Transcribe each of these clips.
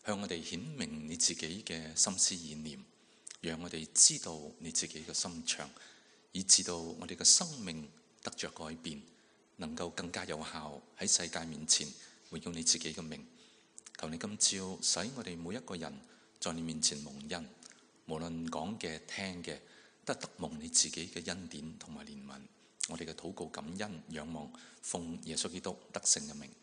向我哋顯明你自己嘅心思意念，讓我哋知道你自己嘅心腸，以致到我哋嘅生命得着改變，能夠更加有效喺世界面前榮耀你自己嘅名。求你今朝使我哋每一個人在你面前蒙恩，無論講嘅聽嘅，都得蒙你自己嘅恩典同埋憐憫。我哋嘅禱告感恩仰望，奉耶穌基督得勝嘅名。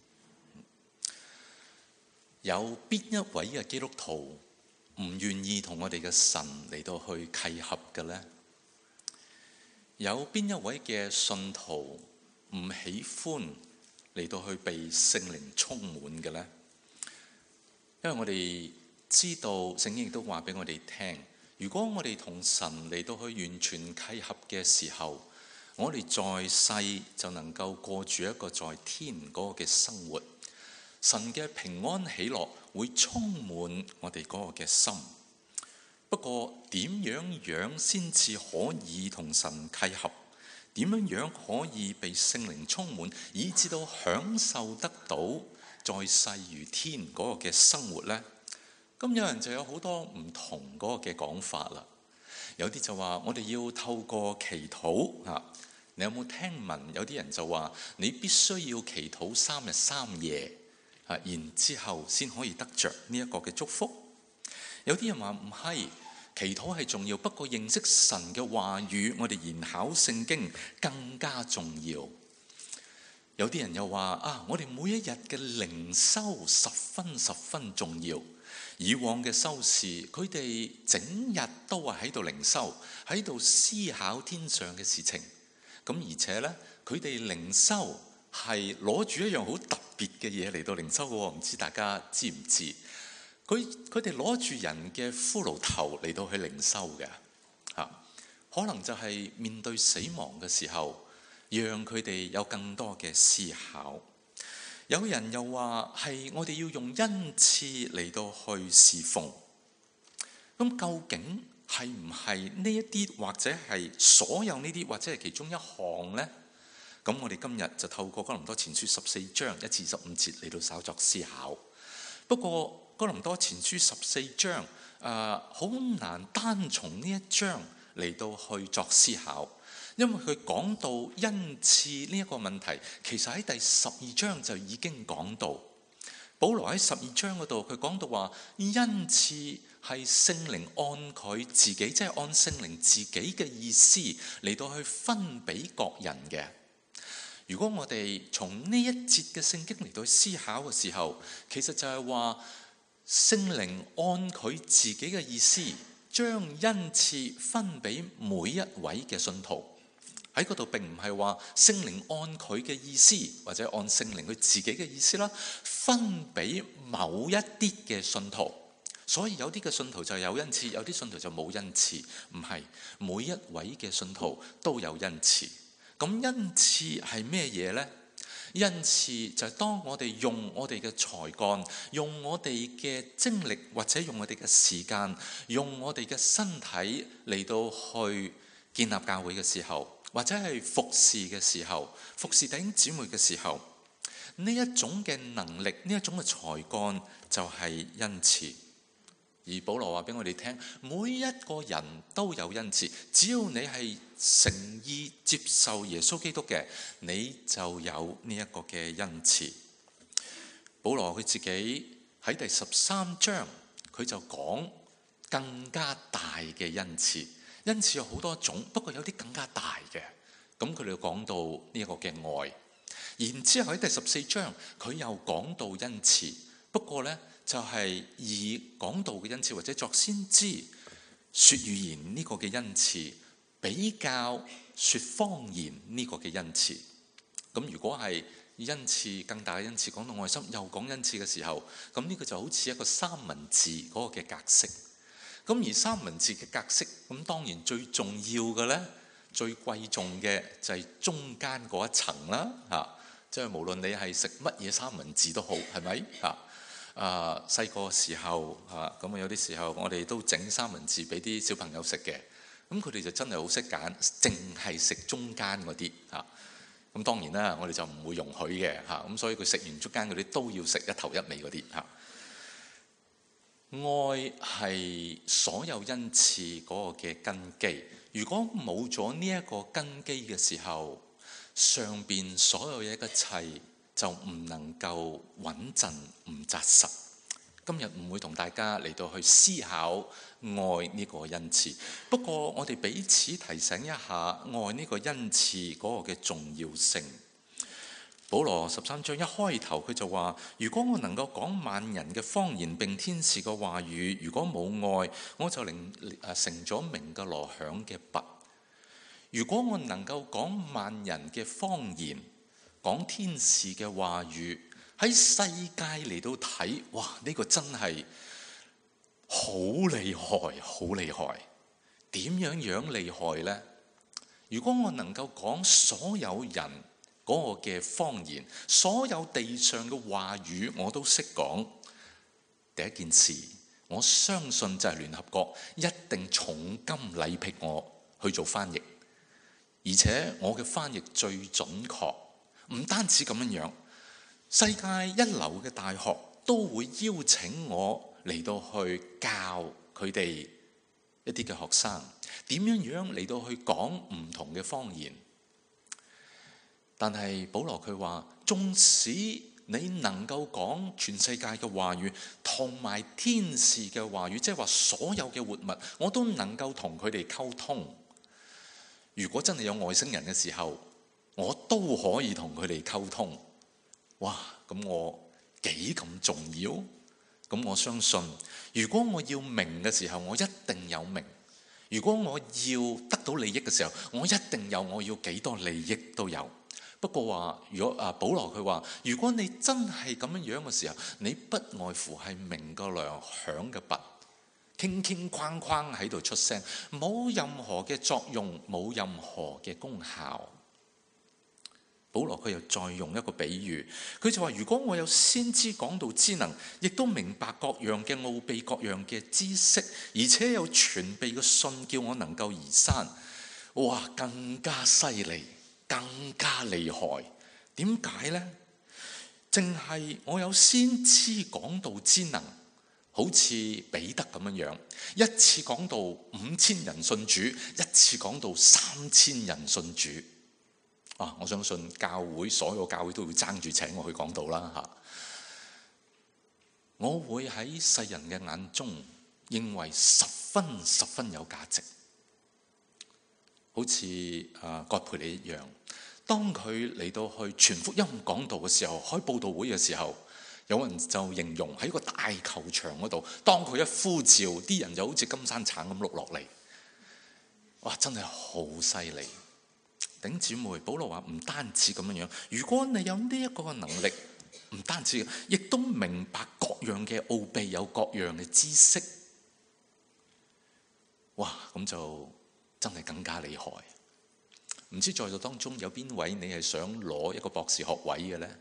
有邊一位嘅基督徒唔願意同我哋嘅神嚟到去契合嘅呢？有邊一位嘅信徒唔喜歡嚟到去被聖靈充滿嘅呢？因為我哋知道聖經亦都話俾我哋聽，如果我哋同神嚟到去完全契合嘅時候，我哋在世就能夠過住一個在天嗰個嘅生活。神嘅平安喜樂會充滿我哋嗰個嘅心。不過點樣先至可以同神契合？點樣可以被聖靈充滿，以至到享受得到在世如天嗰個嘅生活呢？咁有人就有好多唔同嗰個嘅講法啦。有啲就話我哋要透過祈禱嚇。你有冇聽聞有啲人就話你必須要祈禱3日3夜嚇，然之後先可以得着呢一個嘅祝福？有啲人話唔係，祈禱係重要，不過認識神嘅話語，我哋研考聖經更加重要。有啲人又話我哋每一日嘅靈修十分重要。以往嘅修士，佢哋整日都係喺度靈修，喺度思考天上嘅事情。咁而且呢，佢哋靈修係攞住一樣好特別嘅嘢嚟到靈修嘅喎，唔知大家知唔知？佢哋攞住人嘅骷髏頭嚟到去靈修嘅可能就係面對死亡嘅時候，讓佢哋有更多嘅思考。有人又話係我哋要用恩賜嚟到去侍奉。咁究竟係唔係呢一啲，或者係所有呢啲，或者係其中一項呢？咁我哋今日就透過哥林多前書14章1至15節嚟到稍作思考。不過哥林多前書14章好難單從呢一章嚟到去作思考。因為佢講到恩賜呢一個問題，其實喺第12章就已經講到。保羅喺12章嗰度，佢講到話恩賜係聖靈按佢自己，即係按聖靈自己嘅意思嚟到去分俾各人嘅。如果我哋從呢一節嘅聖經嚟到去思考嘅時候，其實就係話聖靈按佢自己嘅意思，將恩賜分俾每一位嘅信徒。喺嗰度並唔係話聖靈按佢嘅意思，或者按聖靈佢自己嘅意思啦，分俾某一啲嘅信徒。所以有啲嘅信徒就有恩賜，有啲信徒就冇恩賜。唔係，每一位嘅信徒都有恩賜。咁恩賜係咩嘢呢？恩賜就係當我哋用我哋嘅才幹，用我哋嘅精力，或者用我哋嘅時間，用我哋嘅身體嚟到去建立教會嘅時候，或者係服侍嘅時候，服侍弟兄姊妹嘅時候，呢一種嘅能力，呢一種嘅才幹就係恩賜。而保羅話俾我哋聽，每一個人都有恩賜，只要你係誠意接受耶穌基督嘅，你就有呢一個嘅恩賜。保羅佢自己喺第13章，佢就講更加大嘅恩賜。恩賜有好多種，不過有啲更加大嘅。咁佢哋講到呢一個嘅愛，然之後喺第14章佢又講到恩賜，不過呢，就係以講道嘅恩賜或者作先知、說預言呢個嘅恩賜比較說方言呢個嘅恩賜。咁如果係恩賜更大嘅恩賜講到愛心，又講恩賜嘅時候，咁呢個就好似一個三文治嗰個嘅格式。咁而三文治嘅格式，咁當然最重要嘅呢，最貴重嘅就係中間嗰一層啦，即係無論你係食乜嘢三文治都好，係咪？細個時候咁有啲時候我哋都整三文治俾啲小朋友食嘅，咁佢哋就真係好識揀，淨係食中間嗰啲咁當然啦，我哋就唔會容許嘅咁所以佢食完中間嗰啲都要食一頭一尾嗰啲愛係所有恩賜嗰個嘅根基。如果冇咗呢一個根基嘅時候，上邊所有嘢嘅一切就唔能夠穩陣，唔紮實。今日唔會同大家嚟到去思考愛呢個恩賜，不過我哋彼此提醒一下愛呢個恩賜嗰個嘅重要性。保羅13章一開頭佢就話：如果我能夠講萬人嘅方言並天使嘅話語，如果冇愛，我就成咗鳴嘅鑼響嘅鈸。如果我能夠講萬人嘅方言，講天使嘅話語，喺世界嚟到睇，哇！呢個真係好厲害，好厲害。點樣厲害呢？如果我能夠講所有人嗰個嘅方言，所有地上嘅話語我都識講，第一件事，我相信就係聯合國一定重金禮聘我去做翻譯，而且我嘅翻譯最準確。唔單止咁樣，世界一流嘅大學都會邀請我嚟到去教佢哋一啲嘅學生點樣嚟到去講唔同嘅方言。但係保羅佢話，縱使你能夠講全世界嘅話語同埋天使嘅話語，即係話所有嘅活物我都能夠同佢哋溝通。如果真係有外星人嘅時候，我都可以同佢哋溝通。哇！咁我幾咁重要？咁我相信，如果我要名嘅時候，我一定有名；如果我要得到利益嘅時候，我一定有，我要幾多利益都有。不過話，如果保羅佢話，如果你真係咁樣嘅時候，你不外乎係鳴個鑼響嘅鈸，傾傾框框喺度出聲，冇任何嘅作用，冇任何嘅功效。保羅佢又再用一個比喻，佢就話：如果我有先知講道之能，亦都明白各樣嘅奧秘、各樣嘅知識，而且有全備嘅信，叫我能夠移山，哇，更加犀利，更加厲害。點解呢？淨係我有先知講道之能，好似彼得咁樣，一次講道5000人信主，一次講道3000人信主。我相信所有教會都會爭住請我去講道啦嚇。我會喺世人嘅眼中認為十分有價值，好似葛培理一樣。當佢嚟到去傳福音講道嘅時候，開佈道會嘅時候，有人就形容喺個大球場嗰度，當佢一呼召，啲人就好似金山橙咁碌落嚟。哇！真係好犀利。弟兄姊妹，保羅話唔單止咁樣，如果你有呢一個能力，唔單止，亦都明白各樣嘅奧秘，有各樣嘅知識，哇！咁就真係更加厲害。唔知在座當中有邊位你係想攞一個博士學位嘅呢？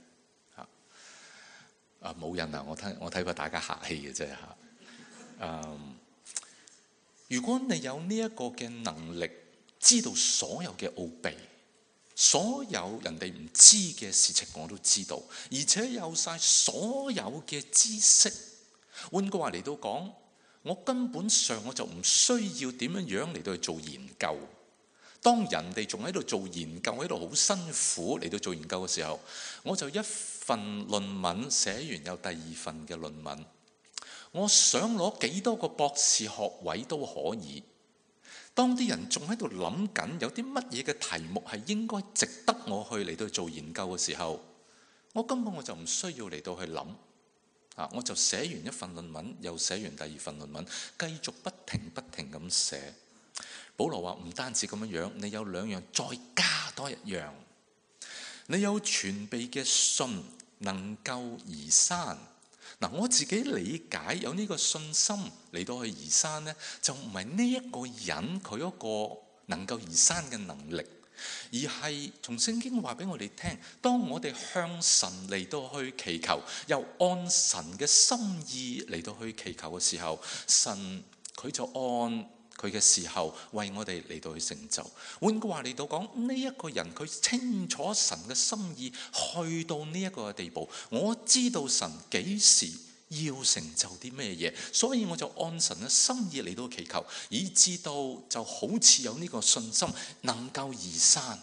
冇人啊！我睇過大家客氣嘅啫嚇。如果你有呢一個嘅能力，知道所有嘅奧秘，所有人哋唔知嘅事情我都知道，而且有晒所有嘅知識。換句話嚟到講，我根本上我就唔需要點樣嚟到去做研究。當人哋仲喺度做研究，喺度好辛苦嚟到做研究嘅時候，我就一份論文寫完有第二份嘅論文。我想攞幾多個博士學位都可以。當啲人仲喺度諗緊有啲乜嘢嘅題目係應該值得我去嚟到做研究嘅時候，我根本就唔需要嚟到去諗，我就寫完一份論文，又寫完第二份論文，繼續不停咁寫。保羅話唔單止咁樣，你有兩樣，再加多一樣，你有全備嘅信，能夠移山。我自己理解有呢個信心嚟到去移山呢，就唔係呢一個人佢嗰個能夠移山嘅能力，而係從聖經話俾我哋聽，當我哋向神嚟到去祈求，又按神嘅心意嚟到去祈求嘅時候，神佢就按佢嘅時候為我哋嚟到去成就。換句話嚟到講，呢一個人佢清楚神嘅心意去到呢一個地步，我知道神幾時要成就啲咩嘢，所以我就按神嘅心意嚟到祈求，以至到就好似有呢個信心能夠移山。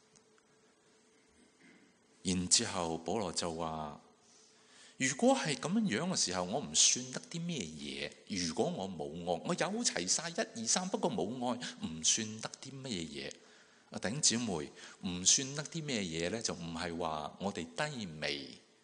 然之後保羅就話，如果係咁樣嘅時候，我唔算得啲咩嘢。如果我冇愛，我有齊晒1、2、3，不過冇愛，唔算得啲咩嘢。弟兄姊妹，唔算得啲咩嘢呢？就唔係話我哋低微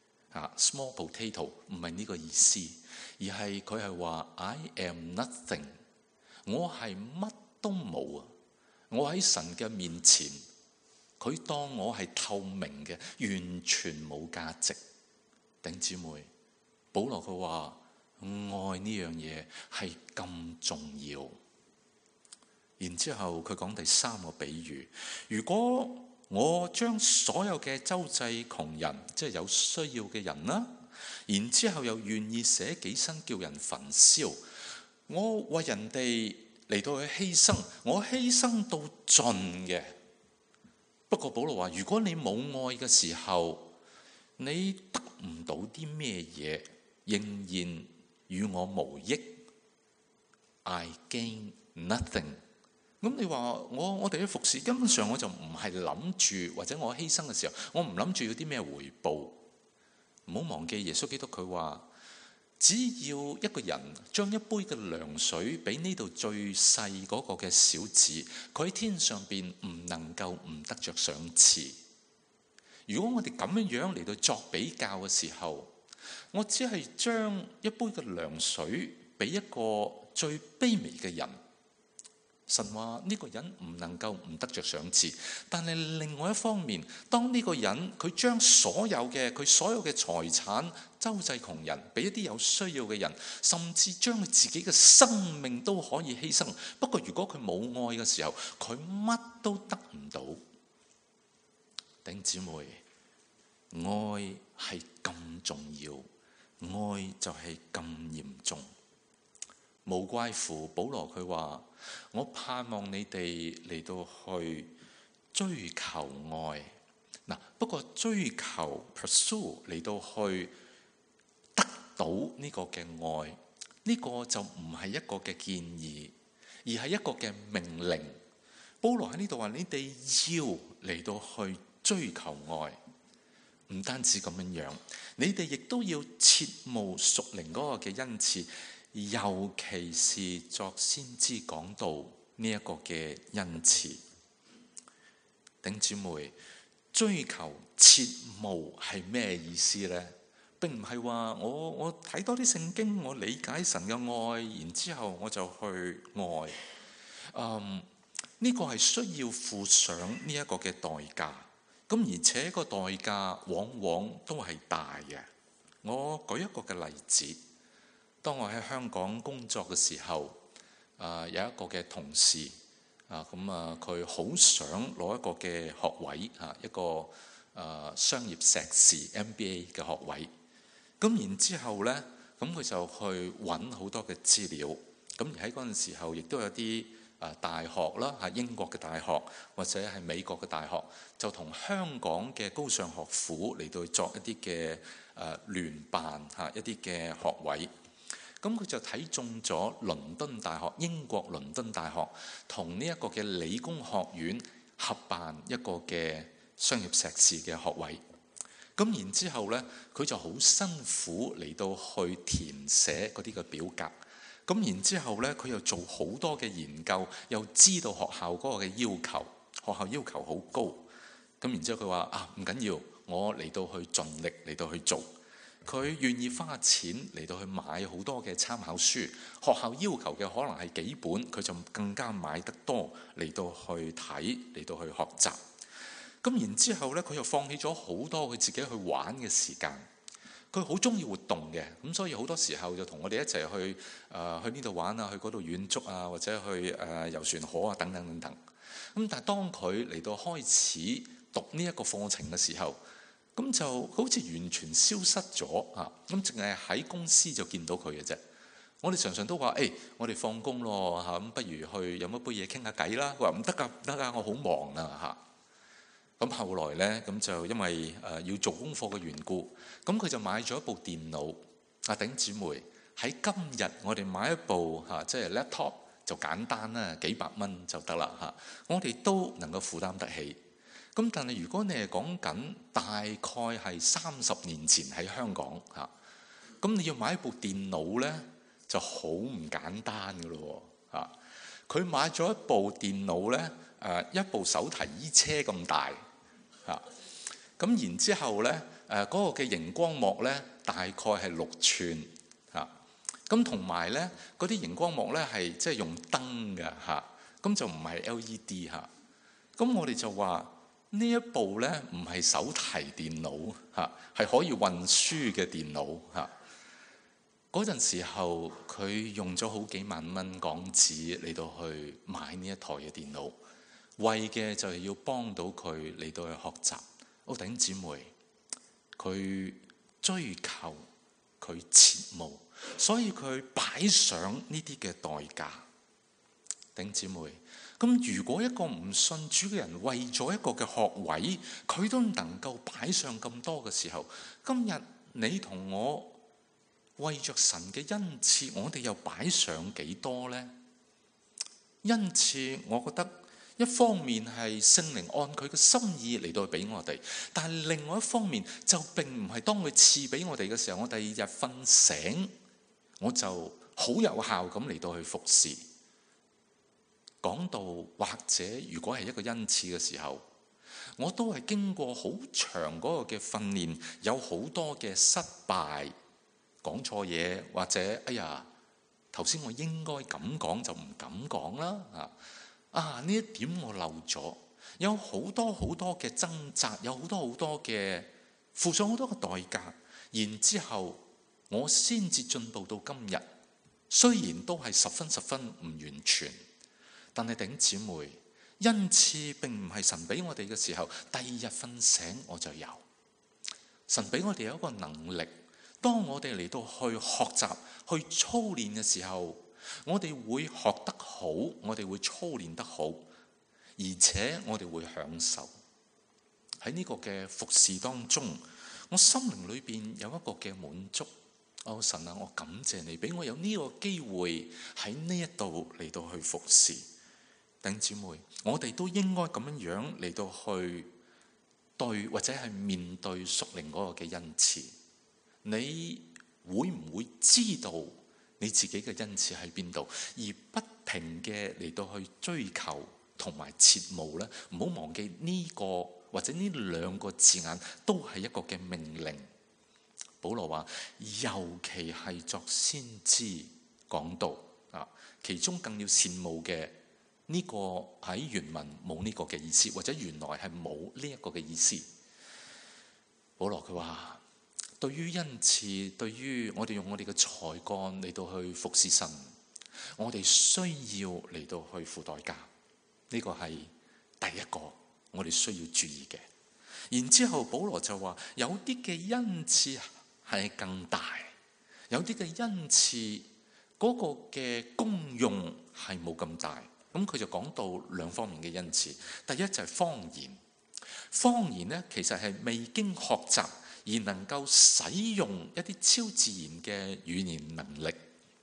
small potato，唔係呢個意思，而係佢係話 I am nothing， 我係乜都冇啊！我喺神嘅面前，佢當我係透明嘅，完全冇價值。弟兄姊妹，保羅佢話愛呢樣嘢係咁重要。然之後佢講第3個比喻，如果我將所有嘅周濟窮人，即係有需要嘅人啦，然之後又願意捨己身叫人焚燒，我為人哋嚟到去犧牲，我犧牲到盡嘅。不過保羅話，如果你冇愛嘅時候，你得唔到啲咩嘢，仍然與我無益。I gain nothing。咁你話我哋嘅服侍根本上我就唔係諗住，或者我犧牲嘅時候，我唔諗住要啲咩回報。唔好忘記耶穌基督佢話，只要一個人將一杯嘅涼水俾呢度最細嗰個嘅小子，佢喺天上邊唔能夠唔得着賞賜。如果我哋咁樣嚟到作比較嘅時候，我只係將一杯嘅涼水俾一個最卑微嘅人。神話呢個人唔能夠唔得着賞賜，但係另外一方面，當呢個人佢將所有嘅財產周濟窮人，俾一啲有需要嘅人，甚至將佢自己嘅生命都可以犧牲。不過如果佢冇愛嘅時候，佢乜都得唔到。弟兄姊妹，愛係咁重要，愛就係咁嚴重。無怪乎保羅佢話，我盼望你哋嚟到去追求愛。不過追求 pursue 嚟到去得到呢個嘅愛，呢個就唔係一個嘅建議，而係一個嘅命令。保羅喺呢度話，你哋要嚟到去追求愛，唔單止咁樣，你哋亦都要切慕屬靈嗰個嘅恩賜。尤其是作先知講道呢一個嘅恩賜。弟兄姊妹，追求切慕係咩意思呢？並唔係話我睇多啲聖經，我理解神嘅愛，然之後我就去愛。呢個係需要付上呢一個嘅代價。咁而且個代價往往都係大嘅。我舉一個嘅例子。當我喺香港工作嘅時候，有一個嘅同事佢好想攞一個嘅學位，一個商業碩士 MBA 嘅學位。咁然之後呢，咁佢就去揾好多嘅資料。咁而喺嗰陣時候，亦都有啲大學啦，英國嘅大學或者係美國嘅大學，就同香港嘅高尚學府嚟到作一啲嘅聯辦一啲嘅學位。咁佢就睇中咗倫敦大學，英國倫敦大學同呢一個嘅理工學院合辦一個嘅商業碩士嘅學位。咁然之後呢，佢就好辛苦嚟到去填寫嗰啲嘅表格。咁然之後呢，佢又做好多嘅研究，又知道學校嗰個嘅要求，學校要求好高。咁然之後佢話唔緊要，我嚟到去盡力嚟到去做。佢願意花錢嚟到去買好多嘅參考書，學校要求嘅可能係幾本，佢就更加買得多嚟到去睇，嚟到去學習。咁然之後呢，佢又放棄咗好多佢自己去玩嘅時間。佢好中意活動嘅，咁所以好多時候就同我哋一齊去呢度玩啊，去嗰度遠足啊，或者去遊船河啊，等等等等。咁但係當佢嚟到開始讀呢一個課程嘅時候，咁就好似完全消失咗啊！咁淨係喺公司就見到佢嘅啫。我哋常常都話，我哋放工咯嚇，咁不如去飲一杯嘢傾下偈啦。佢話唔得㗎，唔得㗎，我好忙啊嚇。咁後來呢，咁就因為要做功課嘅緣故，咁佢就買咗一部電腦。 弟兄姊妹，喺今日我哋買一部即係 laptop 就簡單啦，幾百蚊就得啦嚇，我哋都能夠負擔得起。咁但係如果你係講緊大概係30年前喺香港嚇，咁你要買一部電腦呢，就好唔簡單噶咯嚇。佢買咗一部電腦呢，一部手提衣車咁大嚇，咁然之後呢，嗰個嘅熒光幕呢，大概係6寸嚇，咁同埋呢嗰啲熒光幕呢係即係用燈嘅嚇，咁就唔係 LED 嚇。咁我哋就話呢一部呢唔係手提電腦嚇，係可以運輸嘅電腦嚇。嗰陣時候佢用咗好幾萬蚊港紙嚟到去買呢一台嘅電腦，為嘅就係要幫到佢嚟到去學習。弟兄姊妹，佢追求，佢切慕，所以佢擺上呢啲嘅代價。弟兄姊妹，咁如果一個唔信主嘅人為咗一個嘅學位，佢都能夠擺上咁多嘅時候，今日你同我為着神嘅恩賜，我哋又擺上幾多呢？恩賜，我覺得一方面係聖靈按佢嘅心意嚟到俾我哋，但係另外一方面就並唔係當佢賜俾我哋嘅時候，我第二日瞓醒我就好有效咁嚟到去服侍。講到或者如果係一個恩賜嘅時候，我都係經過好長嗰個嘅訓練，有好多嘅失敗。講錯嘢，或者哎呀，頭先我應該咁講就唔敢講啦呢一點我漏咗，有好多好多嘅掙扎，有好多好多嘅付上好多嘅代價，然之後我先至進步到今日。雖然都係十分唔完全，但係弟兄姊妹，恩賜並唔係神俾我哋嘅時候，第二日瞓醒我就有。神俾我哋有一個能力。當我哋嚟到去學習、去操練嘅時候，我哋會學得好，我哋會操練得好，而且我哋會享受喺呢個嘅服侍當中。我心靈裏邊有一個嘅滿足。神啊，我感謝你俾我有呢個機會喺呢一度嚟到去服侍。弟兄姊妹，我哋都應該咁樣嚟到去對或者係面對屬靈嗰個嘅恩賜。你會唔會知道你自己嘅恩賜喺邊度，而不停嘅嚟到去追求同埋切慕呢？唔好忘記呢個或者呢兩個字眼都係一個嘅命令。保羅話，尤其係作先知講道其中更要羨慕嘅呢個喺原文冇呢個嘅意思，或者原來係冇呢一個嘅意思。保羅佢話，對於恩賜，對於我哋用我哋嘅才幹嚟到去服侍神，我哋需要嚟到去付代價。呢個係第一個我哋需要注意嘅。然之後保羅就話，有啲嘅恩賜係更大，有啲嘅恩賜嗰個嘅功用係冇咁大。咁佢就講到兩方面嘅恩賜。第一就係方言。方言呢，其實係未經學習而能夠使用一啲超自然嘅語言能力。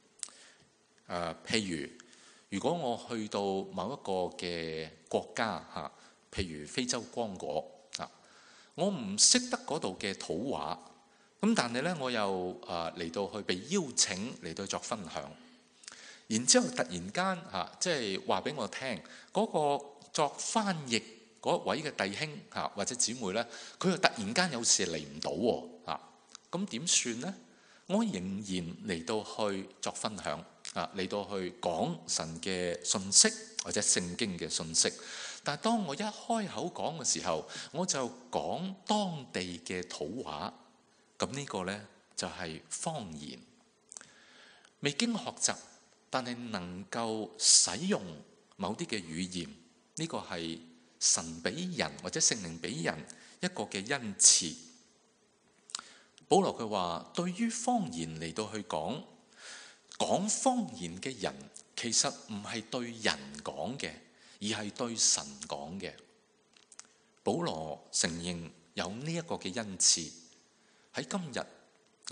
譬如如果我去到某一個嘅國家譬如非洲剛果我唔識得嗰度嘅土話，咁但係呢，我又嚟到去被邀請嚟到作分享。然之後突然間即係話俾我聽，嗰個作翻譯嗰位嘅弟兄或者姊妹呢，佢又突然間有事嚟唔到喎咁點算呢？我仍然嚟到去作分享嚟到去講神嘅信息或者聖經嘅信息。但係當我一開口講嘅時候，我就講當地嘅土話。咁呢個呢，就係方言，未經學習，但係能夠使用某啲嘅語言，呢個係神俾人或者聖靈俾人一個嘅恩賜。保羅佢話，對於方言嚟到去講方言嘅人，其實唔係對人講嘅，而係對神講嘅。保羅承認有呢一個嘅恩賜。喺今日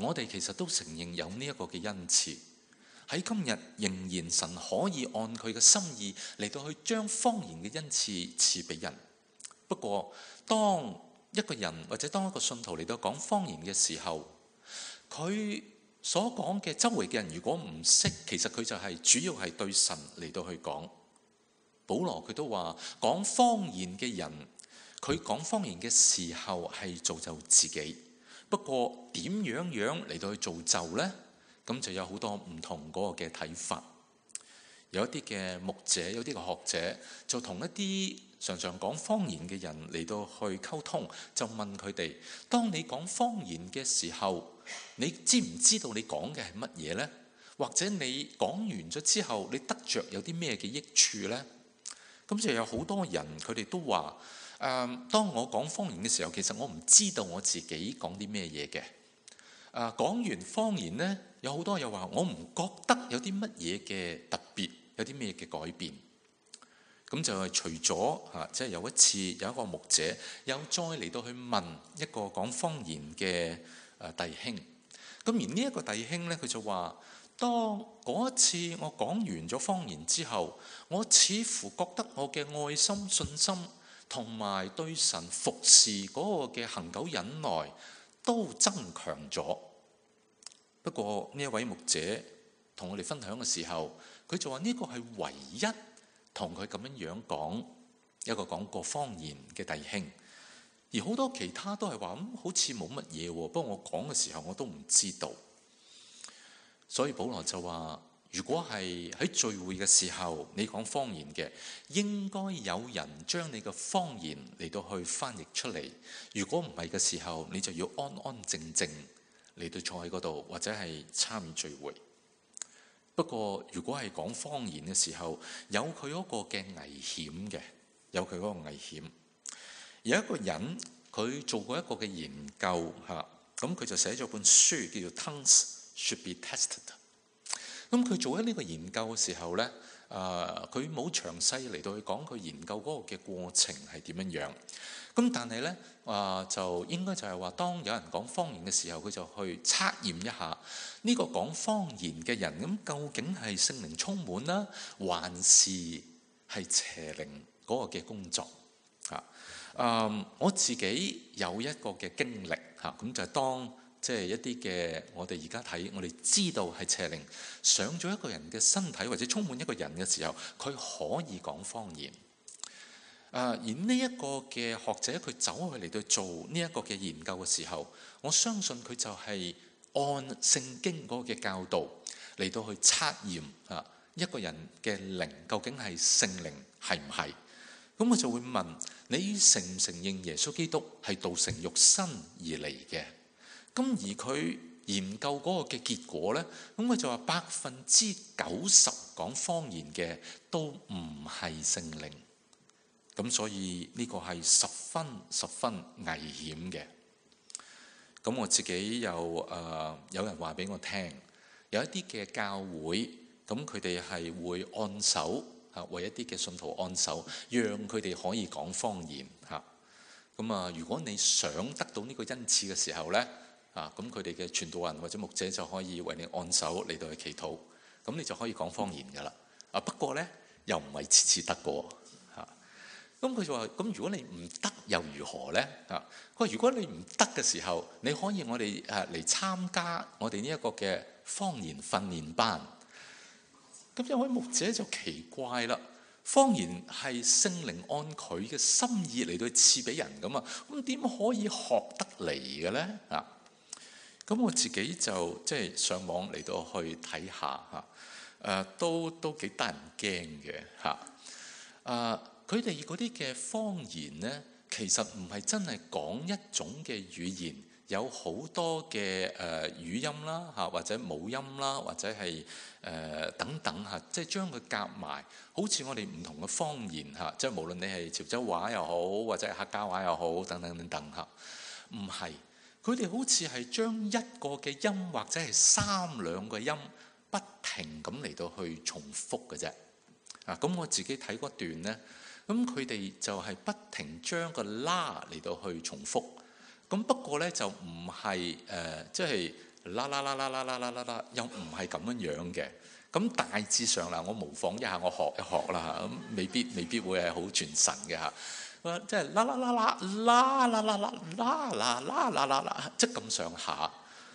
我哋其實都承認有呢一個嘅恩賜。喺今日仍然神可以按佢嘅心意嚟到去將方言嘅恩賜賜俾人。不過當一個人或者當一個信徒嚟到講方言嘅時候，佢所講嘅周圍嘅人如果唔識，其實佢就係主要係對神嚟到去講。保羅佢都話講方言嘅人，佢講方言嘅時候係造就自己。不過點樣嚟到去造就呢？咁就有好多唔同嗰個嘅睇法。有一啲嘅牧者，有啲嘅學者就同一啲常常講方言嘅人嚟到去溝通，就問佢哋：當你講方言嘅時候，你知唔知道你講嘅係乜嘢呢？或者你講完咗之後，你得着有啲咩嘅益處呢？咁就有好多人佢哋都話：當我講方言嘅時候，其實我唔知道我自己講啲咩嘢嘅。講完方言呢，有好多又話我唔覺得有啲乜嘢嘅特別，有啲咩嘅改變。咁就係除咗即係有一次有一個牧者又再嚟到去問一個講方言嘅弟兄。咁而呢一個弟兄呢，佢就話：當嗰一次我講完咗方言之後，我似乎覺得我嘅愛心、信心同埋對神服侍嗰個嘅恆久忍耐都增強咗。不過呢一位牧者同我哋分享嘅時候，佢就話呢個係唯一同佢咁樣講一個講過方言嘅弟兄，而好多其他都係話好似冇乜嘢喎。不過我講嘅時候我都唔知道。所以保羅就話：如果係喺聚會嘅時候你講方言嘅，應該有人將你嘅方言嚟到去翻譯出嚟。如果唔係嘅時候，你就要安安靜靜嚟到坐喺嗰度，或者係參與聚會。不過如果係講方言嘅時候，有佢嗰個嘅危險嘅，有佢嗰個危險。有一個人佢做過一個嘅研究嚇，咁佢就寫咗本書叫做 Tongues Should Be Tested。咁佢做緊呢個研究嘅時候呢，佢冇詳細嚟到去講佢研究嗰個嘅過程係點樣樣。咁但係呢，就應該就係話，當有人講方言嘅時候，佢就去測驗一下呢個講方言嘅人，咁究竟係聖靈充滿啦，還是係邪靈嗰個嘅工作嚇。我自己有一個嘅經歷嚇，咁就係當即係一啲嘅我哋而家睇，我哋知道係邪靈上咗一個人嘅身體或者充滿一個人嘅時候，佢可以講方言。而呢一個嘅學者佢走去嚟到做呢一個嘅研究嘅時候，我相信佢就係按聖經嗰個嘅教導嚟到去測驗一個人嘅靈究竟係聖靈係唔係。咁我就會問你承唔承認耶穌基督係道成肉身而嚟嘅？咁而佢研究嗰個嘅結果呢，咁佢就話90%講方言嘅都唔係聖靈。咁所以呢個係十分危險嘅。咁我自己有人話俾我聽，有一啲嘅教會，咁佢哋係會按手為一啲嘅信徒按手，讓佢哋可以講方言嚇。咁如果你想得到呢個恩賜嘅時候呢，咁佢哋嘅傳道人或者牧者就可以為你按手嚟到去祈禱，咁你就可以講方言噶啦。不過呢，又唔係次次得過。咁佢就話：咁如果你唔得又如何呢？佢話：如果你唔得嘅時候，你可以我哋嚟參加我哋呢一個嘅方言訓練班。咁有位牧者就奇怪啦，方言係聖靈按佢嘅心意嚟到賜俾人噶嘛，咁點可以學得嚟嘅呢？咁我自己就即係上網嚟到去睇下都幾得人驚嘅嚇。佢哋嗰啲嘅方言呢，其實唔係真係講一種嘅語言，有好多嘅語音啦或者母音啦，或者係等等即係將佢夾埋，好似我哋唔同嘅方言即係無論你係潮州話又好，或者係客家話又好，等等唔係，佢哋好似係將一個嘅音或者係3兩個音不停咁嚟到去重複嘅啫。咁我自己睇嗰段呢。咁佢哋就係不停將個啦嚟到去重複，咁不過呢，就唔係即係啦啦啦啦啦啦啦啦啦，又唔係咁樣樣嘅。咁大致上啦，我模仿一下，我學一學啦嚇，咁未必會係好傳神嘅嚇。即係啦啦啦啦啦啦啦啦啦啦啦啦啦啦，即係咁上下。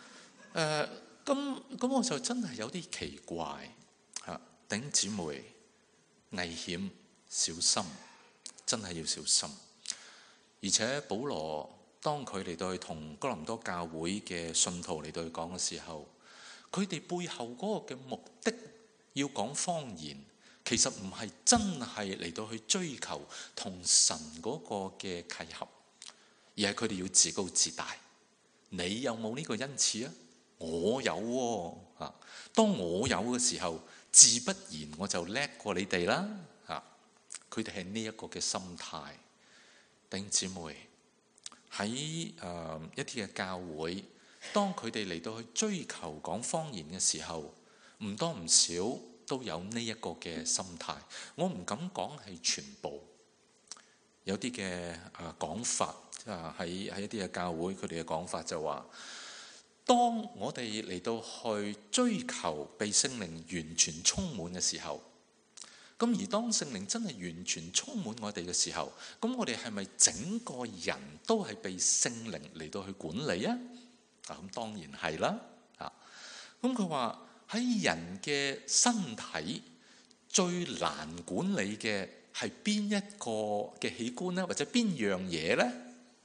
咁我就真係有啲奇怪嚇，弟兄姊妹，危險，小心，真係要小心。而且保羅當佢嚟到去同哥林多教會嘅信徒嚟到去講嘅時候，佢哋背後嗰個嘅目的要講方言，其實唔係真係嚟到去追求同神嗰個嘅契合，而係佢哋要自高自大。你有冇呢個恩賜啊？我有喎啊！當我有嘅時候，自不然我就叻過你哋啦啊！佢哋係呢一個嘅心態。弟兄姊妹，喺一啲嘅教會，當佢哋嚟到去追求講方言嘅時候，唔多唔少都有呢一個嘅心態。我唔敢講係全部，有啲嘅講法喺一啲嘅教會，佢哋嘅講法就話，當我哋嚟到去追求被聖靈完全充滿嘅時候，咁而當聖靈真係完全充滿我哋嘅時候，咁我哋係咪整個人都係被聖靈嚟到去管理啊？咁當然係啦。咁佢話喺人嘅身體最難管理嘅係邊一個嘅器官呢？或者邊樣嘢呢？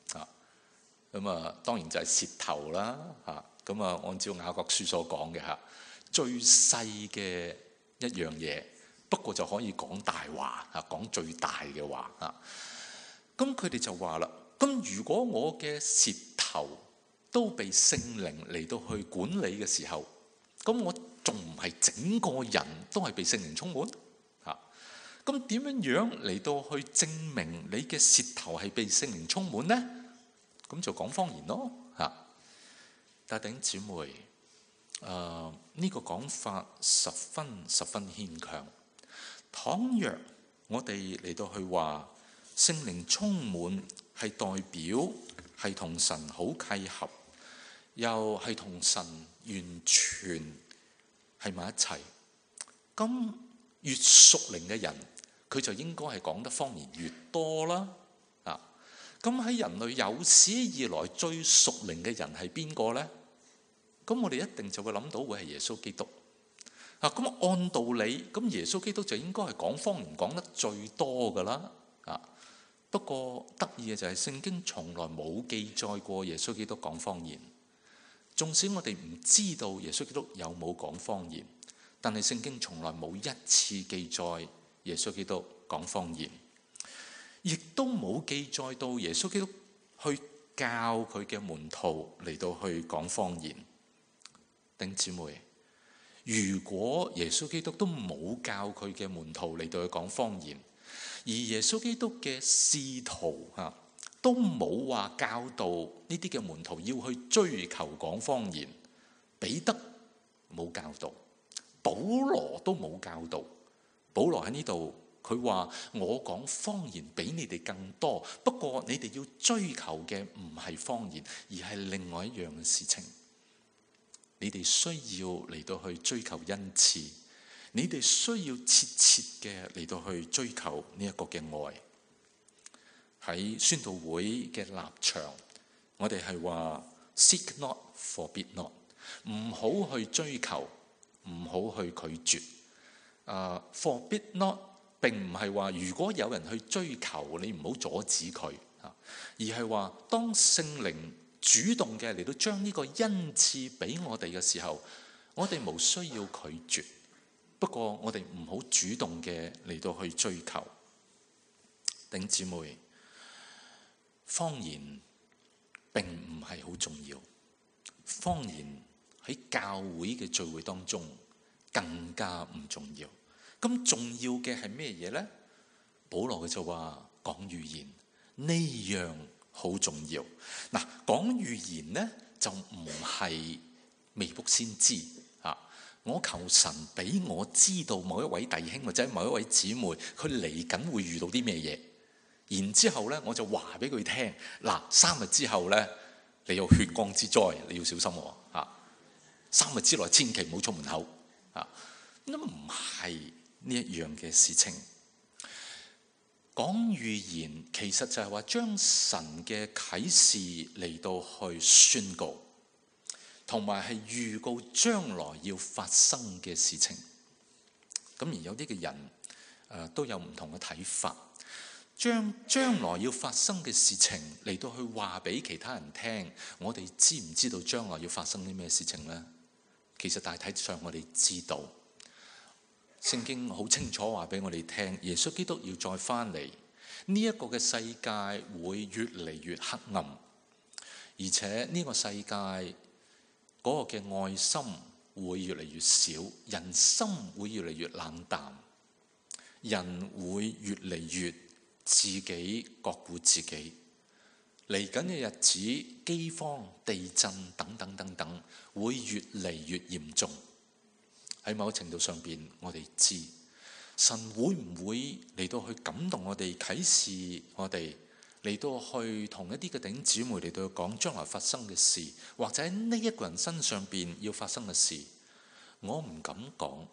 當然就係舌頭啦。按照雅各書所講嘅最細嘅一樣嘢。不過就可以講大話，講最大嘅話。咁佢哋就話啦，咁如果我嘅舌頭都被聖靈嚟到去管理嘅時候，咁我仲唔係整個人都係被聖靈充滿？咁點樣嚟到去證明你嘅舌頭係被聖靈充滿呢？咁就講方言咯。但係弟兄姊妹，呢個講法十分牽強。倘若我哋嚟到去話聖靈充滿係代表係同神好契合，又係同神完全係埋一齊，咁越屬靈嘅人，佢就應該係講得方言越多啦。咁喺人類有史以來最屬靈嘅人係邊個呢？咁我哋一定就會諗到會係耶穌基督。咁按道理，咁耶穌基督就應該係講方言講得最多噶啦。不過得意嘅就係聖經從來冇記載過耶穌基督講方言。縱使我哋唔知道耶穌基督有冇講方言，但係聖經從來冇一次記載耶穌基督講方言，亦都冇記載到耶穌基督去教佢嘅門徒嚟到去講方言。弟兄姊妹，如果耶穌基督都冇教佢嘅門徒嚟到去講方言，而耶穌基督嘅使徒都冇話教導呢啲嘅門徒要去追求講方言，彼得冇教導，保羅都冇教導。保羅喺呢度佢話：我講方言比你哋更多，不過你哋要追求嘅唔係方言，而係另外一樣嘅事情。你哋需要嚟到去追求恩賜，你哋需要切切嘅嚟到去追求呢一個嘅愛。喺宣道會嘅立場，我哋係話 seek not, forbid not， 唔好去追求，唔好去拒絕。forbid not 並唔係話如果有人去追求，你唔好阻止佢，而係話當聖靈主動嘅嚟到將呢個恩賜俾我哋嘅時候，我哋無需要拒絕，不過我哋唔好主動嘅嚟到去追求。弟兄姊妹，方言並唔係好重要，方言喺教會嘅聚會當中更加唔重要。咁重要嘅係咩嘢呢？保羅佢就話講預言呢樣好重要。嗱，講預言呢就唔係未卜先知啊！我求神俾我知道某一位弟兄或者某一位姊妹佢嚟緊會遇到啲咩嘢，然之後呢我就話俾佢聽。嗱，3日之後呢，你有血光之災，你要小心喎啊！ 3日之內千祈唔好出門口啊！都唔係呢一樣嘅事情。講預言其實就係話將神嘅啟示嚟到去宣告，同埋係預告將來要發生嘅事情。咁而有啲嘅人都有唔同嘅睇法，將來要發生嘅事情嚟到去話俾其他人聽。我哋知唔知道將來要發生啲咩事情呢？其實大體上我哋知道，聖經好清楚話俾我哋聽，耶穌基督要再翻嚟，呢一個嘅世界會越嚟越黑暗，而且呢個世界嗰個嘅愛心會越嚟越少，人心會越嚟越冷淡，人會越嚟越自己各顧自己。嚟緊嘅日子，饑荒、地震等等等等，會越嚟越嚴重。喺某程度上邊，我哋知神會唔會嚟到去感動我哋，啟示我哋，嚟到去同一啲嘅弟兄姊妹嚟到去講將來發生嘅事，或者呢一個人身上邊要發生嘅事，我唔敢講，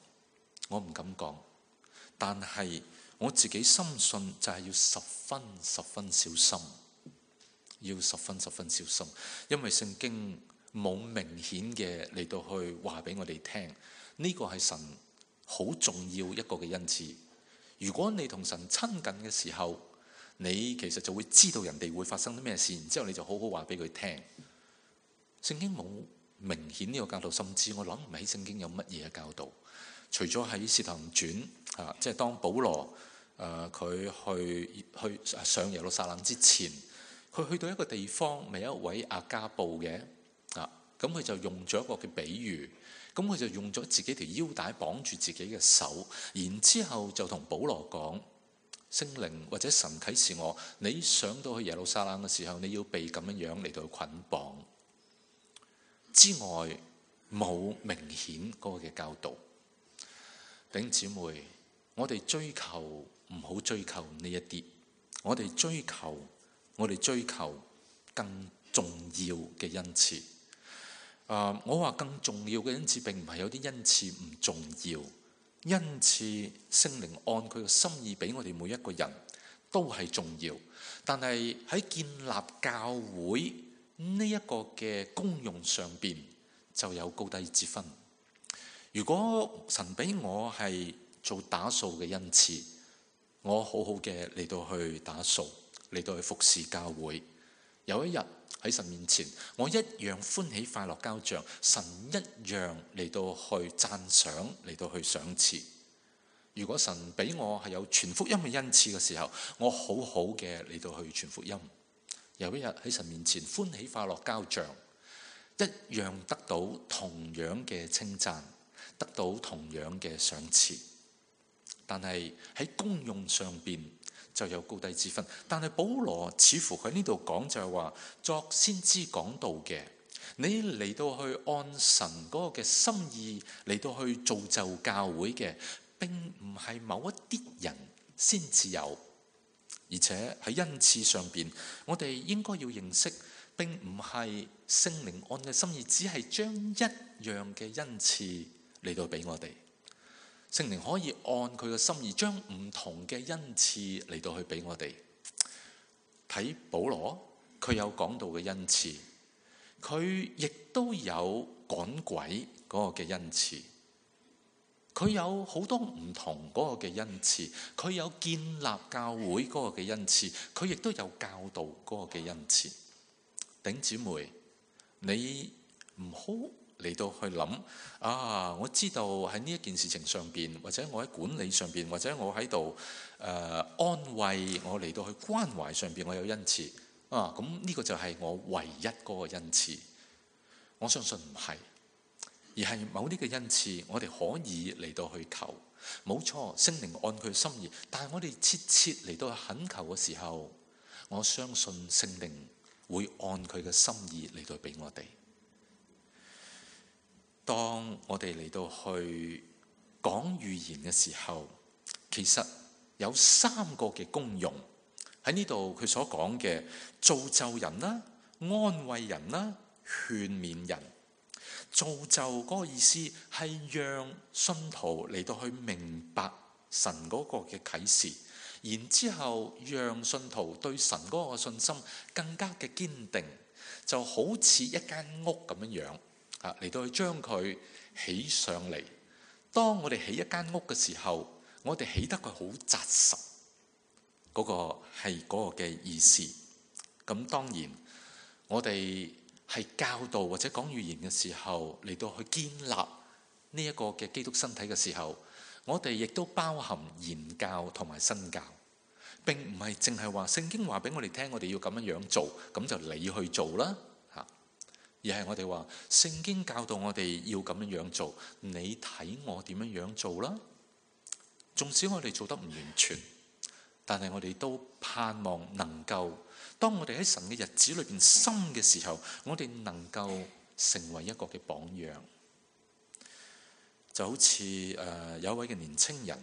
但係我自己深信就係要十分小心，要十分小心，因為聖經冇明顯嘅嚟到去話俾我哋聽，呢個係神好重要一個嘅恩賜。如果你同神親近嘅時候，你其實就會知道人哋會發生啲咩事，然之後你就好好話俾佢聽。聖經冇明顯呢個教導，甚至我諗唔起聖經有乜嘢嘅教導，除咗喺《使徒行傳》即係當保羅佢去上耶路撒冷之前，佢去到一個地方，咪有一位亞加布嘅咁佢就用咗一個嘅比喻，咁佢就用咗自己條腰帶綁住自己嘅手，然之後就同保羅講，聖靈或者神啟示我，你上到去耶路撒冷嘅時候，你要被咁樣嚟到捆綁之外，冇明顯嗰個嘅教導。弟兄姊妹，我哋追求唔好追求呢一啲，我哋追求更重要嘅恩賜。我話更重要嘅恩賜，並唔係有啲恩賜唔重要。恩賜聖靈按佢嘅心意俾我哋每一個人都係重要，但係喺建立教會呢一個嘅功用上邊就有高低之分。如果神俾我係做打掃嘅恩賜，我好好嘅嚟到去打掃，嚟到去服侍教會，有一日喺神面前，我一樣歡喜快樂交賬，神一樣嚟到去讚賞，嚟到去賞賜。如果神俾我係有傳福音嘅恩賜嘅時候，我好好嘅嚟到去傳福音，有一日喺神面前歡喜快樂交賬，一樣得到同樣嘅稱讚，得到同樣嘅賞賜。但係喺功用上邊就有高低之分。但係保羅似乎喺呢度講就係話，作先知講道嘅，你嚟到去按神嗰個嘅心意嚟到去造就教會嘅，並唔係某一啲人先至有。而且喺恩賜上邊，我哋應該要認識，並唔係聖靈按嘅心意，只係將一樣嘅恩賜嚟到俾我哋。聖靈可以按佢嘅心意，將唔同嘅恩賜嚟到去俾我哋。睇保羅，佢有講道嘅恩賜，佢亦都有趕鬼嗰個嘅恩賜，佢有好多唔同嗰個嘅恩賜，佢有建立教會嗰個嘅恩賜，佢亦都有教導嗰個嘅恩賜。弟兄姊妹，你唔好嚟到去諗我知道喺呢一件事情上邊，或者我喺管理上邊，或者我喺度安慰，我嚟到去關懷上邊，我有恩賜咁呢個就係我唯一嗰個恩賜。我相信唔係，而係某啲嘅恩賜，我哋可以嚟到去求。冇錯，聖靈按佢心意，但係我哋切嚟到去懇求嘅時候，我相信聖靈會按佢嘅心意嚟到俾我哋。當我哋嚟到去講預言嘅時候，其實有3個嘅功用喺呢度。佢所講嘅造就人啦、安慰人啦、勸勉人， 造就嗰個意思係讓信徒嚟到去明白神嗰個嘅啟示，然之後讓信徒對神嗰個信心更加嘅堅定，就好似一間屋咁樣樣嚟到去將佢起上嚟。當我哋起一間屋嘅時候，我哋起得佢好紮實，嗰個係嗰個嘅意思。咁當然我哋係教導或者講預言嘅時候，嚟到去建立呢一個嘅基督身體嘅時候，我哋亦都包含言教同埋身教，並唔係淨係話聖經話俾我哋聽，我哋要咁樣樣做，咁就你去做啦嚇。而係我哋話聖經教導我哋要咁樣樣做，你睇我點樣樣做啦。縱使我哋做得唔完全，但係我哋都盼望能夠，當我哋喺神嘅日子裏邊深嘅時候，我哋能夠成為一個嘅榜樣。就好似有一位嘅年青人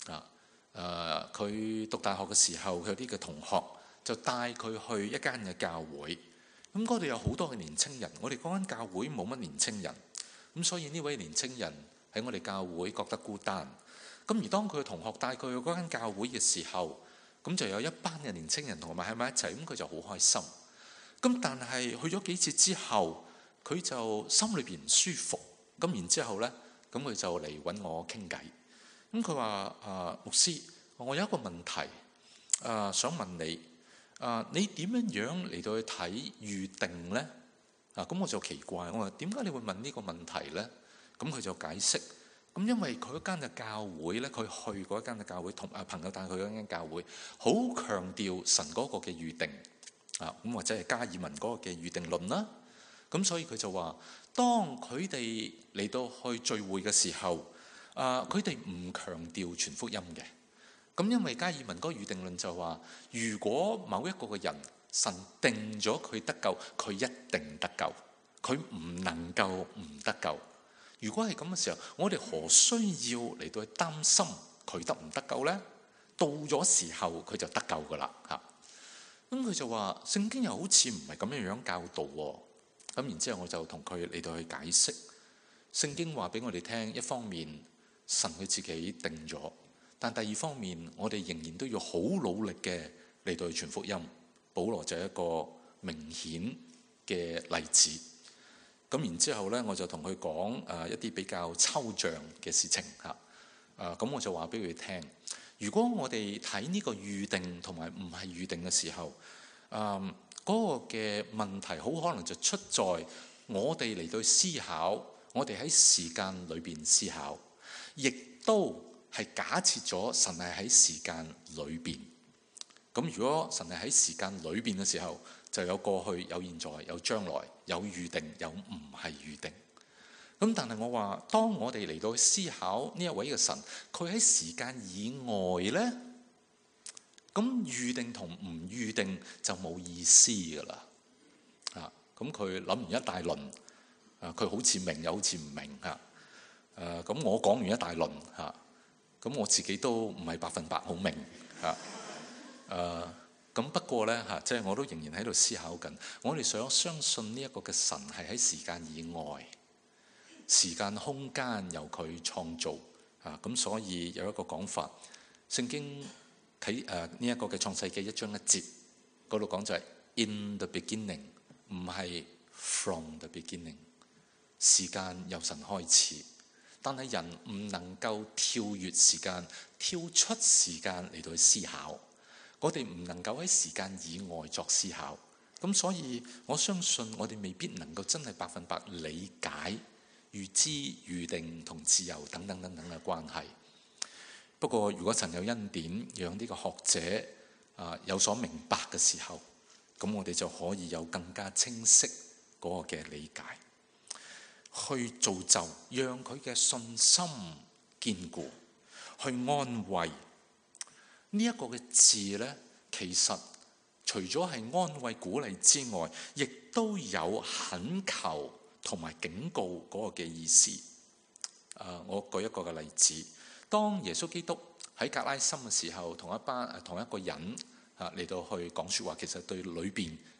佢讀大學嘅時候，佢有啲嘅同學就帶佢去一間嘅教會。咁嗰度有好多嘅年青人，我哋嗰間教會冇乜年青人，咁所以呢位年青人喺我哋教會覺得孤單。咁而當佢嘅同學帶佢去嗰間教會嘅時候，咁就有一班嘅年青人同埋喺埋一齊，咁佢就好開心。咁但係去咗幾次之後，佢就心裏邊唔舒服。咁然之後呢，咁佢就嚟揾我傾偈。咁佢話牧師，我有一個問題想問你。你點樣嚟到去睇預定呢？咁我就奇怪，我話點解你會問呢個問題呢？咁佢就解釋，咁因為佢嗰間嘅教會呢，佢去嗰間嘅教會，同朋友帶佢嗰間教會，好強調神嗰個嘅預定咁或者係加爾文嗰個嘅預定論啦。咁所以佢就話，當佢哋嚟到去聚會嘅時候，佢哋唔強調全福音嘅。咁因為加爾文嗰個預定論就話，如果某一個嘅人神定咗佢得救，佢一定得救，佢唔能夠唔得救。如果係咁嘅時候，我哋何需要嚟到去擔心佢得唔得救呢？到咗時候佢就得救噶啦嚇。咁佢就話聖經又好似唔係咁樣樣教導喎。咁然之後我就同佢嚟到去解釋，聖經話俾我哋聽，一方面神佢自己定咗。但第二方面，我哋仍然都要好努力嘅嚟到去傳福音。保羅就係一個明顯嘅例子。咁然之後呢，我就同佢講一啲比較抽象嘅事情嚇。咁我就話俾佢聽，如果我哋睇呢個預定同埋唔係預定嘅時候，嗰個嘅問題好可能就出在我哋嚟到思考，我哋喺時間裏邊思考，亦都係假設咗神係喺時間裏邊。咁如果神係喺時間裏邊嘅時候，就有過去、有現在、有將來、有預定、有唔係預定。咁但係我話，當我哋嚟到思考呢一位嘅神，佢喺時間以外呢，咁預定同唔預定就冇意思噶啦。咁佢諗完一大輪，佢好似明又好似唔明嚇。咁我講完一大輪嚇。咁我自己都唔係100%好明嚇，咁不過呢，即係我都仍然喺度思考緊。我哋想相信呢一個嘅神係喺時間以外，時間空間由佢創造咁所以有一個講法，聖經喺呢一個嘅創世記1章1節嗰度講就係 in the beginning， 唔係 from the beginning。時間由神開始。但係人唔能夠跳越時間，跳出時間嚟到去思考。我哋唔能夠喺時間以外作思考。咁所以我相信我哋未必能夠真係100%理解預知、預定同自由等等等等嘅關係。不過如果神有恩典，讓呢個學者有所明白嘅時候，咁我哋就可以有更加清晰嗰個嘅理解。去造就，讓佢嘅信心堅固，去安慰。呢一個嘅字呢，其實除咗係安慰鼓勵之外，亦都有懇求同埋警告嗰個嘅意思。我舉一個嘅例子，當耶穌基督喺格拉森嘅時候，同一個人嚟到去講說話，其實對裏邊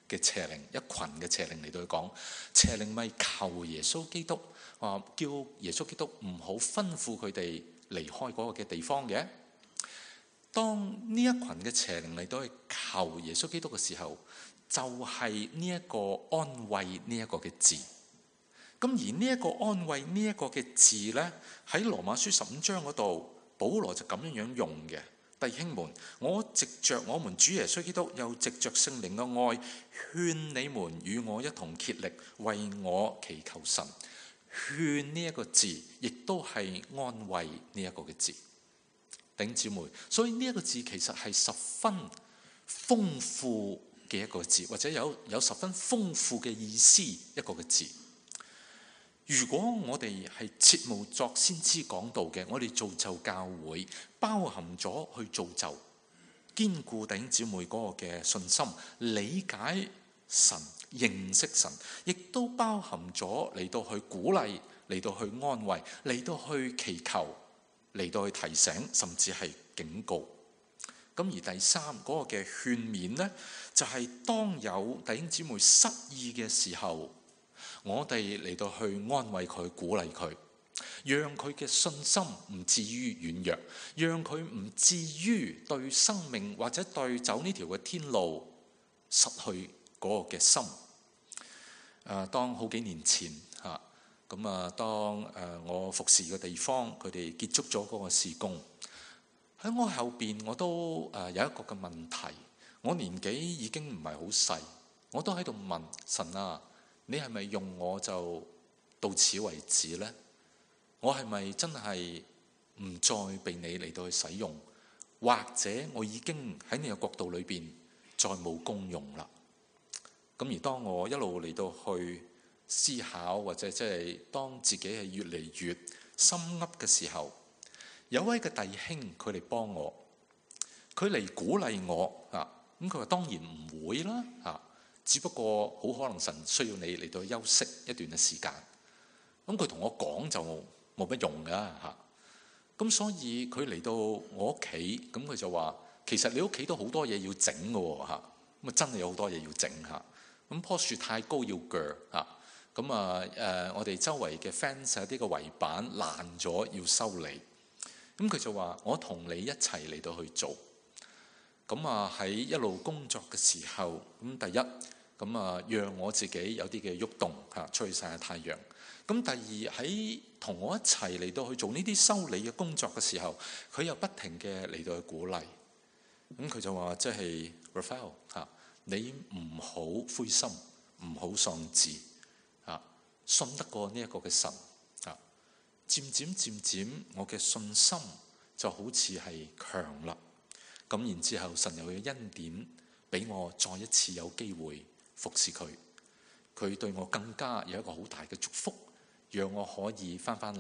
嘅邪靈，一群嘅邪靈嚟到去講，邪靈咪求耶穌基督叫耶穌基督唔好吩咐佢哋離開嗰個嘅地方嘅。當呢一群嘅邪靈嚟到去求耶穌基督嘅時候，就係呢一個安慰呢一個嘅字。咁而呢一個安慰呢一個嘅字呢，喺羅馬書15章嗰度，保羅就咁樣用嘅。弟兄們，我藉着我們主耶穌基督，又藉着聖靈嘅愛，勸你們與我一同竭力為我祈求神。勸呢一個字，亦都係安慰呢一個嘅字。弟兄姊妹，所以呢一個字其實係十分豐富嘅一個字，或者有十分豐富嘅意思一個嘅字。如果我哋係切慕作先知講道嘅，我哋造就教會，包含咗去造就堅固弟兄姊妹嗰個嘅信心，理解神、認識神，亦都包含咗嚟到去鼓勵，嚟到去安慰，嚟到去祈求，嚟到去提醒，甚至係警告。咁而第三嗰個嘅勸勉呢，就係當有弟兄姊妹失意嘅時候，我哋嚟到去安慰佢、鼓勵佢，讓佢嘅信心唔至於軟弱，讓佢唔至於對生命或者對走呢條嘅天路失去嗰個嘅心。當好幾年前當我服侍嘅地方，佢哋結束咗嗰個事工，喺我後邊我都有一個嘅問題。我年紀已經唔係好細，我都喺度問神啊，你係咪用我就到此為止呢？我係咪真係唔再被你嚟到去使用，或者我已經喺你嘅國度裏邊再冇功用啦？咁而當我一路嚟到去思考，或者即係當自己係越嚟越心噏嘅時候，有位嘅弟兄佢嚟幫我，佢嚟鼓勵我啊。咁佢話當然唔會啦啊，只不過好可能神需要你嚟到休息一段嘅時間。咁佢同我講就冇乜用㗎嚇。咁所以佢嚟到我屋企，咁佢就話其實你屋企都好多嘢要整㗎喎嚇。咁啊真係有好多嘢要整嚇。咁棵樹太高要鋸嚇。咁我哋周圍嘅 fence 有啲嘅圍板爛咗要修理。咁佢就話我同你一齊嚟到去做。咁喺一路工作嘅時候，咁第一讓我自己有啲嘅喐動嚇，出去曬下太陽。咁第二喺同我一齊嚟到去做呢啲修理嘅工作嘅時候，佢又不停嘅嚟到去鼓勵。咁佢就話即係 Raphael 嚇，你唔好灰心，唔好喪志嚇，信得過呢一個嘅神嚇。漸漸我嘅信心就好似係強啦。咁然之後，神又有恩典俾我再一次有機會服侍佢。佢對我更加有一個好大嘅祝福，讓我可以翻嚟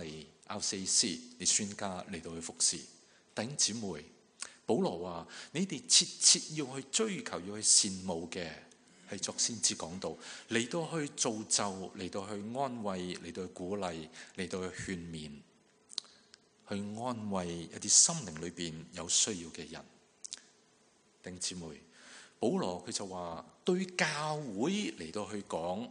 RCC 嚟宣教嚟到去服侍弟兄姊妹。保羅話：你哋切要去追求，要去羨慕嘅係作先知講道，嚟到去造就，嚟到去安慰，嚟到去鼓勵，嚟到去勸勉，去安慰一啲心靈裏邊有需要嘅人。弟兄姊妹，保羅佢就話對教會嚟到去講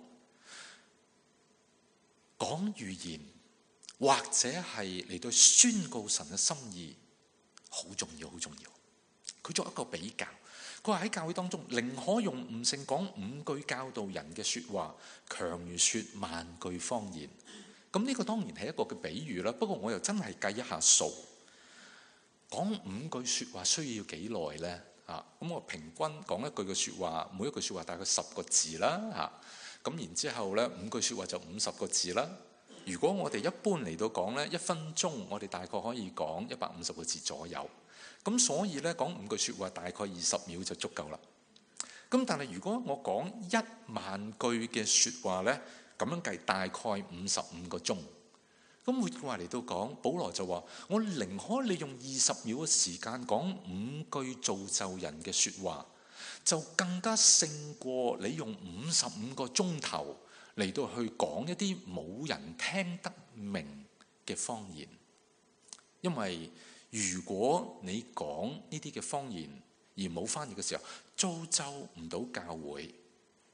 預言，或者係嚟到宣告神嘅心意，好重要，好重要。佢作一個比較，佢話喺教會當中，寧可用悟性講5句教導人嘅說話，強如說萬句方言。咁呢個當然係一個嘅比喻啦。不過我又真係計一下數，講5句說話需要幾耐呢？咁我平均講一句嘅説話，每一句説話大概10個字啦。咁然之後呢，5句説話就50個字啦。如果我哋一般嚟到講呢，1分鐘我哋大概可以講150個字左右。咁所以呢，講5句説話大概20秒就足夠啦。咁但係如果我講1萬句嘅説話呢，咁樣計大概55個鐘。咁換句話嚟到講，保羅就話：我寧可你用20秒嘅時間講5句造就人嘅説話，就更加勝過你用55個鐘頭嚟到去講一啲冇人聽得明嘅方言。因為如果你講呢啲嘅方言而冇翻譯嘅時候，造就唔到教會，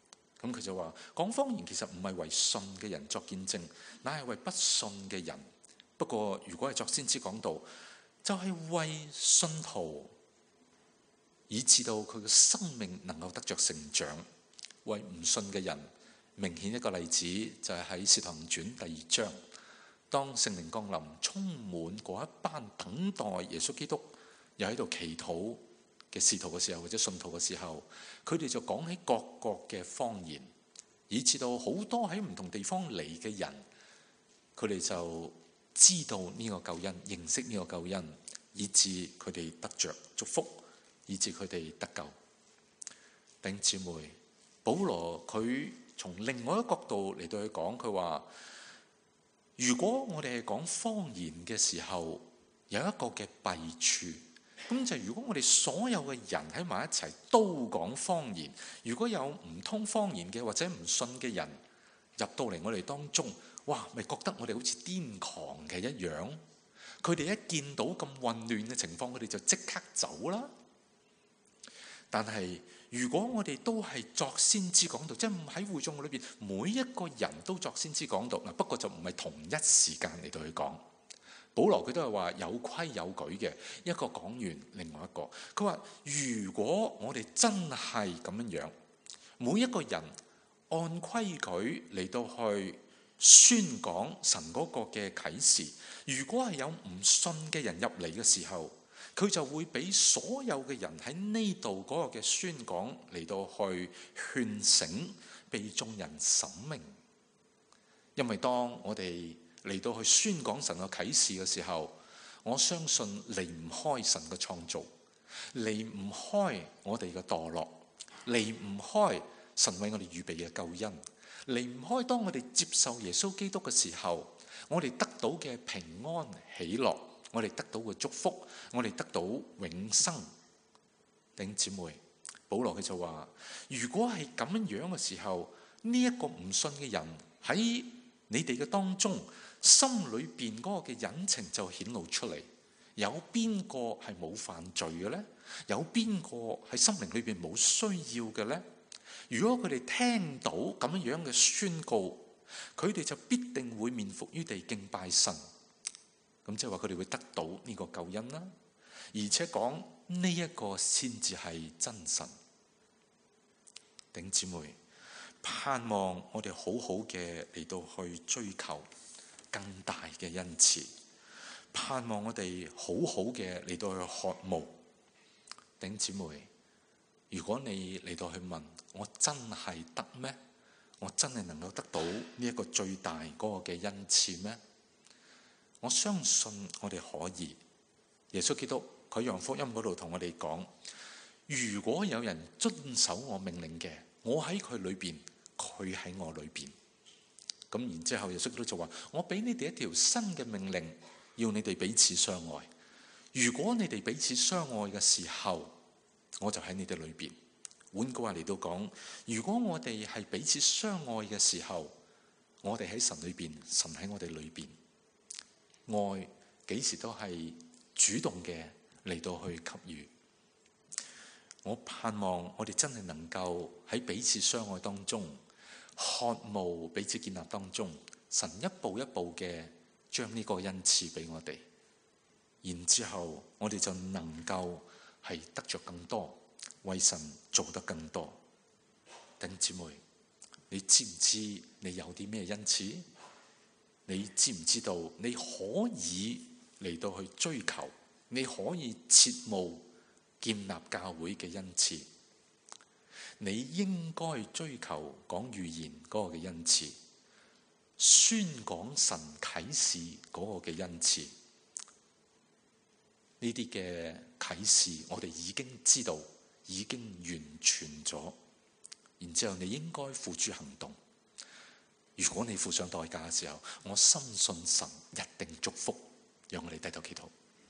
咁佢就話講方言其實唔係為信嘅人作見證，乃係為不信嘅人。不過如果係作先知講道，就係為信徒，以致到佢嘅生命能夠得着成長。為唔信嘅人，明顯一個例子就係喺《使徒行傳》第2章，當聖靈降臨，充滿嗰一班等待耶穌基督又喺度祈禱嘅使徒嘅時候，或者信徒嘅時候，佢哋就講起各國嘅方言，以致到好多喺唔同地方嚟嘅人，佢哋就知道呢個救恩，認識呢個救恩，以致佢哋得着祝福，以致佢哋得救。弟兄姊妹，保羅佢從另外一個角度嚟到去講，佢話如果我哋係講方言嘅時候，有一個嘅弊處，咁就係如果我哋所有嘅人喺埋一齊都講方言，如果有唔通方言嘅或者唔信嘅人入到嚟我哋當中，哇，咪覺得我哋好似癲狂嘅一樣。佢哋一見到咁混亂嘅情況，佢哋就即刻走啦。但係如果我哋都係作先知講道，即係喺會眾裏邊每一個人都作先知講道，嗱，不過就唔係同一時間嚟到去講。保羅佢都係話有規有矩嘅，一個講完另外一個。佢話如果我哋真係咁樣樣，每一個人按規矩嚟到去宣講神嗰個嘅啟示，如果係有唔信嘅人入嚟嘅時候，佢就會俾所有嘅人喺呢度嗰個嘅宣講嚟到去勸醒，被眾人審明。因為當我哋嚟到去宣講神嘅啟示嘅時候，我相信離唔開神嘅創造，離唔開我哋嘅墮落，離唔開神為我哋預備嘅救恩，離唔開當我哋接受耶穌基督嘅時候，我哋得到嘅平安喜樂，我哋得到嘅祝福，我哋得到永生。弟兄姊妹，保羅佢就話，如果係咁樣嘅時候，呢一個唔信嘅人喺你哋嘅當中，心裏邊嗰個嘅隱情就顯露出嚟。有邊個係冇犯罪嘅呢？有邊個喺心靈裏邊冇需要嘅呢？如果佢哋聽到咁樣嘅宣告，佢哋就必定會面伏於地敬拜神。咁即係話佢哋會得到呢個救恩啦，而且講呢一個先至係真神。弟兄姊妹，盼望我哋好好嘅嚟到去追求更大嘅恩賜，盼望我哋好好嘅嚟到去渴慕。弟兄姊妹，如果你嚟到去問我真係得咩？我真係能夠得到呢一個最大嗰個嘅恩賜咩？我相信我哋可以。耶穌基督佢喺約翰福音嗰度同我哋講，如果有人遵守我命令嘅，我喺佢裏邊，佢喺我裏邊。咁然之後耶穌基督就話，我俾你哋一條新嘅命令，要你哋彼此相愛。如果你哋彼此相愛嘅時候，我就喺你哋裏邊。換句話嚟到講，如果我哋係彼此相愛嘅時候，我哋喺神裏邊，神喺我哋裏邊。愛幾時都係主動嘅嚟到去給予。我盼望我哋真係能夠喺彼此相愛當中，渴慕彼此建立當中，神一步一步嘅將呢個恩賜俾我哋，然之後我哋就能夠係得着更多，為神做得更多。弟兄姊妹，你知唔知你有啲咩恩賜？你知唔知道你可以嚟到去追求，你可以切慕建立教會嘅恩賜？你應該追求講預言嗰個嘅恩賜，宣講神啟示嗰個嘅恩賜。呢啲嘅啟示我哋已經知道，已經完全咗，然之後你應該付諸行動。如果你付上代價嘅時候，我深信神一定祝福。讓我哋低頭祈禱。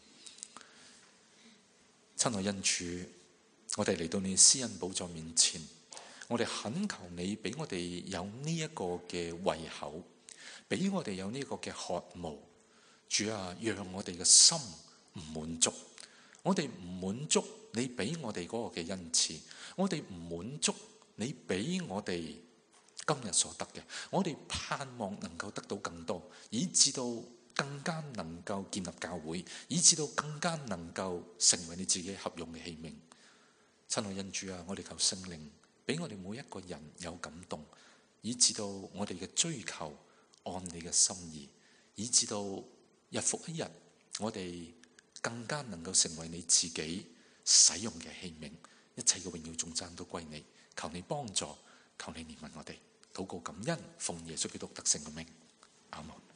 親愛恩主，我哋嚟到你施恩寶座面前，我哋懇求你俾我哋有呢一個嘅胃口，俾我哋有呢個嘅渴慕。主啊，讓我哋嘅心唔滿足，我哋唔滿足你俾我哋嗰個嘅恩賜，我哋唔滿足你俾我哋今日所得嘅，我哋盼望能夠得到更多，以至到更加能夠建立教會，以至到更加能夠成為你自己合用嘅器皿。親愛恩主啊，我哋求聖靈俾我哋每一個人有感動，以至到我哋嘅追求按你嘅心意，以至到日復一日，我哋更加能夠成為你自己使用嘅器皿。一切嘅榮耀頌讚都歸你，求你幫助，求你憐憫我哋。禱告感恩，奉耶穌基督得勝嘅名，阿門。